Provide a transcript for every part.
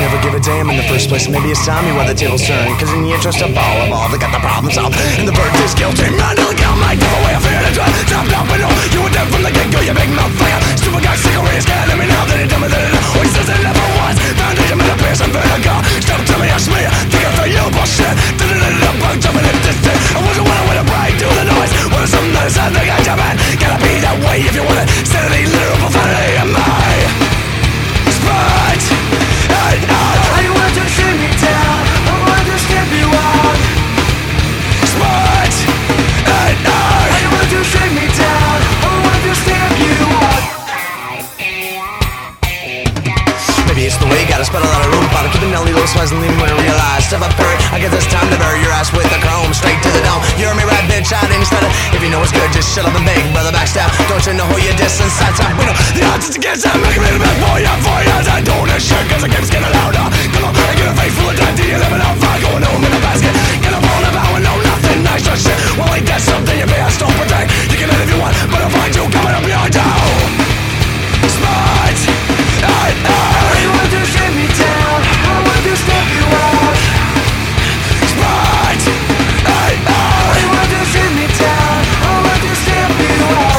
never give a damn in the first place. Maybe it's time you where the tables turn, cause in the interest of all they got the problem solved. And the birthday's guilty, man, it'll kill my different way of feeling to it. Top down, but no, you were dead from the get-go, you big motherfucker. Stupid guy, sick of race, can't let me now that it done me that it always says it never was. Foundation, man, a pierce and vinegar. Stop, tell me, ask me, think I thought you bullshit. Did-it-it-it-up, I'm jumping in this thing. I wasn't when I went to break, do the noise. When it's something that is I think I jump in. Gotta be that way if you want it. Sanity, literal profanity, am I? Spite, I want to shoot me down, I want to step you out. Spite, I want to shoot me down, I want to step you out. Maybe it's the way you gotta spend a lot of room on it. Keep the Nelly low smiles and leave me when I realize. Step up, Perry, I guess it's time to bury your ass with the chrome. Straight to the dome, you heard me right, bitch, I didn't stutter. If you know what's good, just shut up and beg, brother, backstab. Don't you know who you diss inside time? We know the odds is against them. Make a little bit for you, I don't know shit, cause the game's getting louder. Come on, I get a face full of time, do you live it out far? Going home in a basket, get up on a bow and know nothing nice or shit. Well, ain't that something you may have to protect? You can live if you want, but I'll find you coming up behind you. Smart, I want to shut me down, I want to step you out. Smart, I want to shut me down, I want to step you out.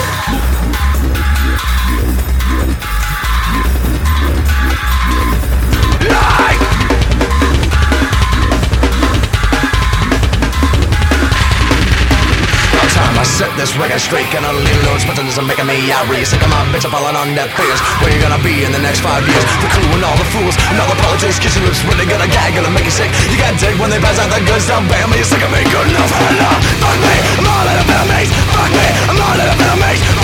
I set this record straight, and all the little notes buttons are making me outraged. Sick of my bitch, I'm falling on deaf ears. Where you gonna be in the next 5 years? The crew and all the fools and all the politics, kiss your lips when they gonna gag, gonna make you sick. You got dick when they pass out the goods, down bam, you're sick of me, good enough, hell no. Fuck me, I'm all out of enemies. Fuck me, I'm all out of enemies.